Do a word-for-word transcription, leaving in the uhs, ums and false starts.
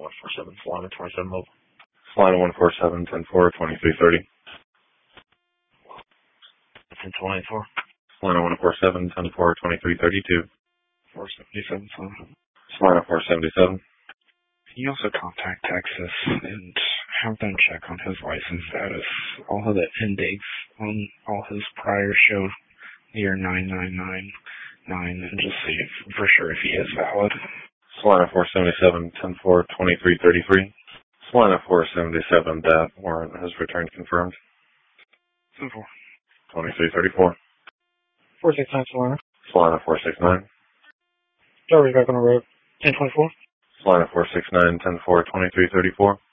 one four seven, Solana twenty-seven mobile. Solana one four seven, ten four, twenty-three thirty. ten twenty-four. Solana one four seven, ten four, twenty-three thirty-two. four seventy-seven, Solana. Solana four seventy-seven. Can you also contact Texas and have them check on his license status? All of the end dates on all his prior show near nine nine nine nine and just see if, for sure if he is valid. Solana four seventy-seven, ten four, twenty-three thirty-three. Solana four seventy-seven, that warrant has returned confirmed. ten four. twenty-three thirty-four. four sixty-nine, Solana. Solana four sixty-nine. Sorry, back on the road. ten twenty-four. Solana four sixty-nine, ten four, twenty-three thirty-four.